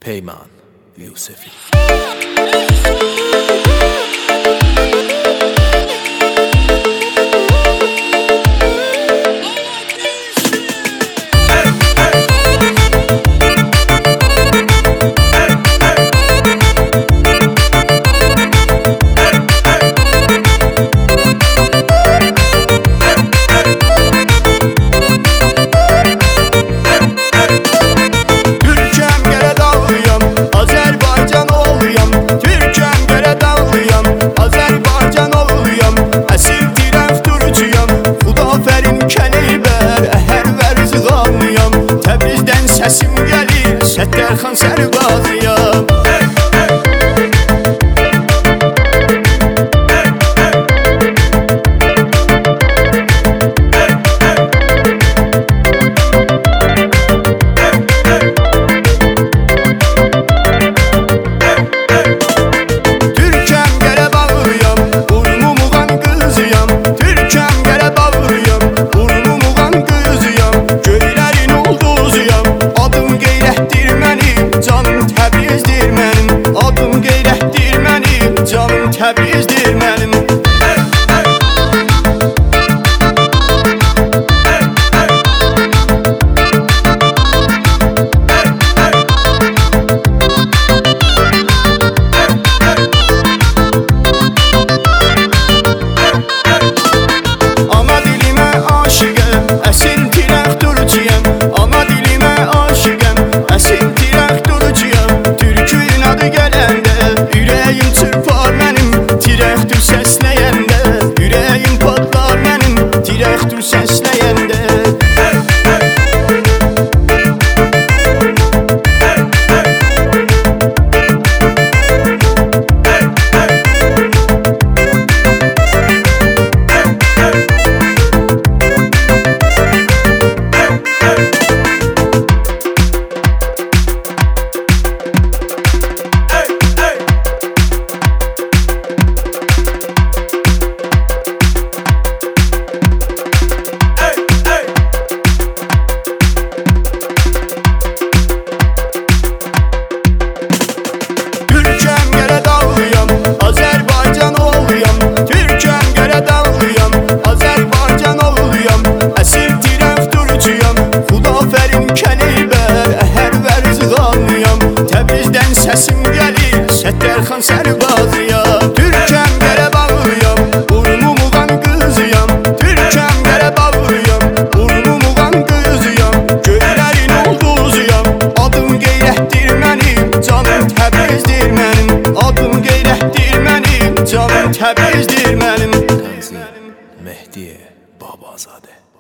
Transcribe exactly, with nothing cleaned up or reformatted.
Peyman Yusefi. Səsim gəlir, Səttərxan Sərbazıyam. Türkəm gələ bağlıyam, burnu muğan qızıyam. Türkəm gələ bağlıyam, burnu muğan qızıyam. Göylərin ulduzuyam. Adım qeyrətdir mənim, canım Təbrizdir mənim. Adım qeyrətdir mənim, canım Təbrizdir mənim. Ana dilimə aşiqəm, əsil tirək durcuyam. Ana dilimə aşiqəm, əsil tirək durcuyam. Türkün adı gələndə, ürəyim çırpar mənim. Tirəkdir səsləyəndə, ürəyim patlar mənim. Tirəkdir səsləyəndə. Azərbaycan oğluyam, Türkəm gələ dağlıyam. Azərbaycan oğluyam, əsil tirək durcuyam. Xudafərin Kəleyber, əhər vərzğanlıyam. Təbrizdən səsim gəlir, Səttərxan Sərbazıyam. Türkəm gələ bağlıyam, burnu muğan qızıyam. Türkəm gələ bağlıyam, burnu muğan qızıyam. Göylərin ulduzuyam, adım qeyrətdir mənim, canım Təbrizdir mənim. Adım qeyrətdir mənim, canım Təbrizdir mənim. Mehdiye Babazadə.